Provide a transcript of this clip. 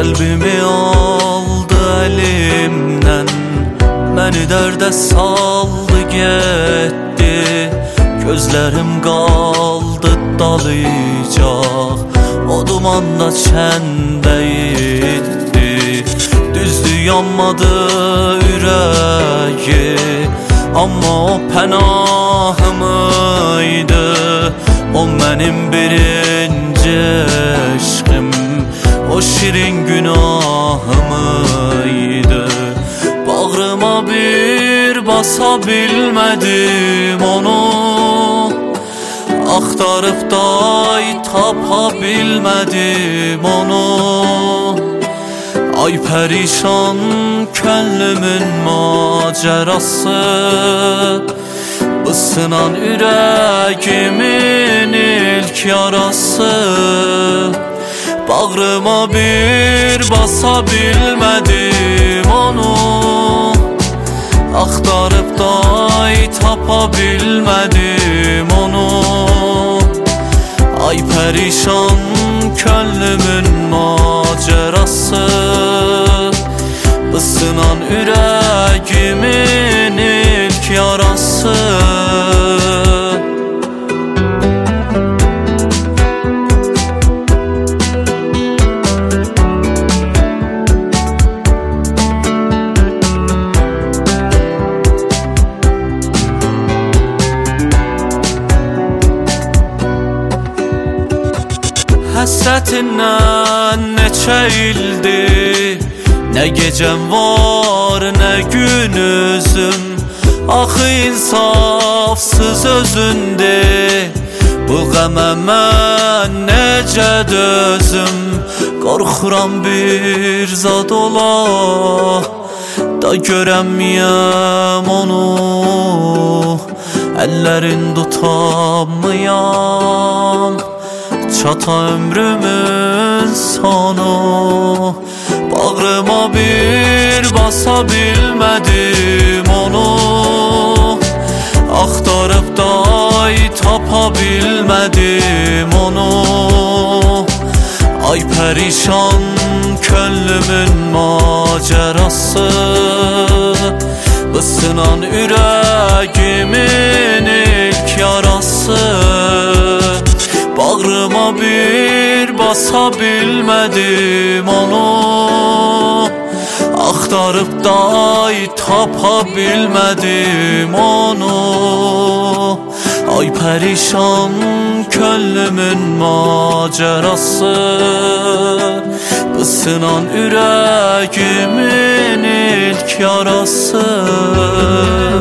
Qəlbimi aldı əlimdən, məni dərdə saldı getdi. Gözlərim qaldı dalayacaq, o dumanda çəndə itdi. Düzdü yanmadı ürəyi, amma o pənahımıydı. O mənim birinci eşqim, o şirin günahımıydı. Bağrıma bir basa bilmədim onu, axtarıb da tapa bilmədim onu. Ay pərişan könlümün macerası, bu sınan ürəgimin ilk yarası. Bağrıma bir basa bilmədim onu, axtarıb da tapa bilmədim onu. Ay pərişan könlümün macerası, bu sınan ürəgimin ilk yarası. Həsrətindən neçə ildir, nə gecəm var, nə günüzüm. Axı insafsız özündür, bu qəmə mən necə dözüm. Qorxuram bir zad ola da görəməyəm onu, əllərin tutamıyam, çata ömrümün sonu. Bağrıma bir basa bilmədim onu, axtarıb da tapa bilmədim onu. Ay pərişan könlümün macerası, bu sınan ürəgimin ilk yarası. Bağrıma bir basa bilmədim onu, axtarıb da tapa bilmədim onu. Ay pərişan könlümün macerası, bu sınan ürəgimin ilk yarası.